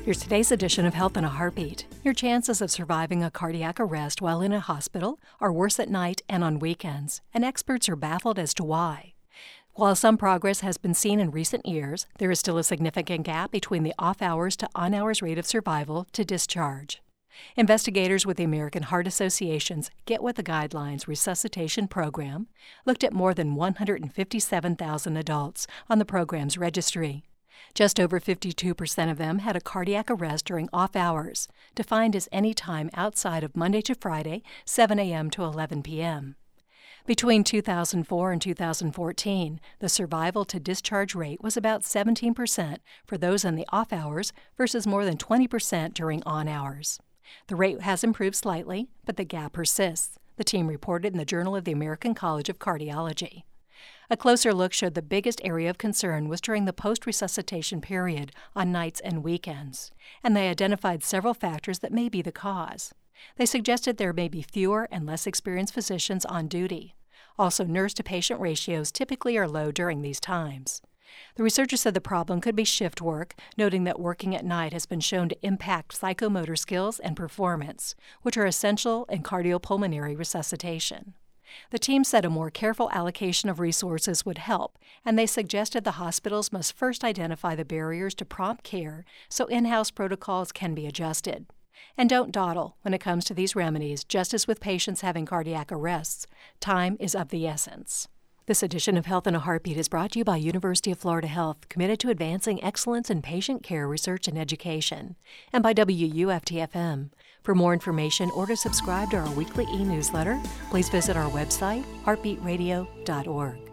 Here's today's edition of Health in a Heartbeat. Your chances of surviving a cardiac arrest while in a hospital are worse at night and on weekends, and experts are baffled as to why. While some progress has been seen in recent years, there is still a significant gap between the off-hours to on-hours rate of survival to discharge. Investigators with the American Heart Association's Get With the Guidelines resuscitation program looked at more than 157,000 adults on the program's registry. Just over 52% of them had a cardiac arrest during off hours, defined as any time outside of Monday to Friday, 7 a.m. to 11 p.m. Between 2004 and 2014, the survival to discharge rate was about 17% for those in the off hours versus more than 20% during on hours. The rate has improved slightly, but the gap persists, the team reported in the Journal of the American College of Cardiology. A closer look showed the biggest area of concern was during the post-resuscitation period on nights and weekends, and they identified several factors that may be the cause. They suggested there may be fewer and less experienced physicians on duty. Also, nurse-to-patient ratios typically are low during these times. The researchers said the problem could be shift work, noting that working at night has been shown to impact psychomotor skills and performance, which are essential in cardiopulmonary resuscitation. The team said a more careful allocation of resources would help, and they suggested the hospitals must first identify the barriers to prompt care so in-house protocols can be adjusted. And don't dawdle when it comes to these remedies, just as with patients having cardiac arrests. Time is of the essence. This edition of Health in a Heartbeat is brought to you by University of Florida Health, committed to advancing excellence in patient care, research, and education, and by WUFT-FM. For more information or to subscribe to our weekly e-newsletter, please visit our website, heartbeatradio.org.